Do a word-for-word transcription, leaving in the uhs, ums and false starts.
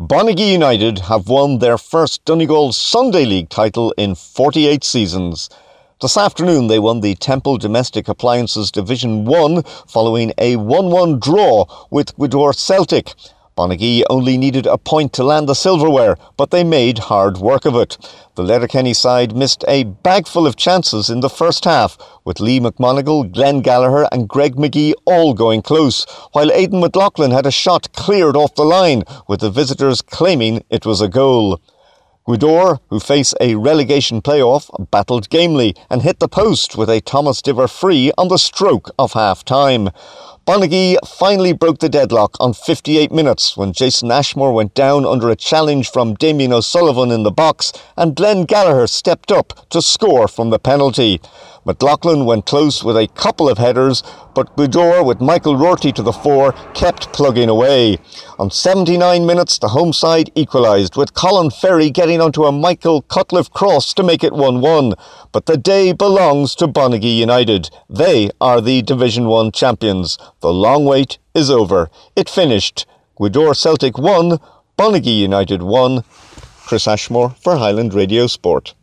Bonnaghy United have won their first Donegal Sunday League title in forty-eight seasons. This afternoon they won the Temple Domestic Appliances Division one following a one one draw with Gweedore Celtic. Bonnaghy only needed a point to land the silverware, but they made hard work of it. The Letterkenny side missed a bagful of chances in the first half, with Lee McMonigal, Glenn Gallagher and Greg McGee all going close, while Aidan McLaughlin had a shot cleared off the line, with the visitors claiming it was a goal. Gweedore, who face a relegation playoff, battled gamely and hit the post with a Thomas Diver free on the stroke of half-time. Bonnaghy finally broke the deadlock on fifty-eight minutes when Jason Ashmore went down under a challenge from Damien O'Sullivan in the box and Glenn Gallagher stepped up to score from the penalty. McLaughlin went close with a couple of headers, but Gweedore, with Michael Rorty to the fore, kept plugging away. On seventy-nine minutes, the home side equalised, with Colin Ferry getting onto a Michael Cutcliffe cross to make it one one. But the day belongs to Bonnaghy United. They are the Division one champions. The long wait is over. It finished. Gweedore Celtic won, Bonnaghy United won. Chris Ashmore for Highland Radio Sport.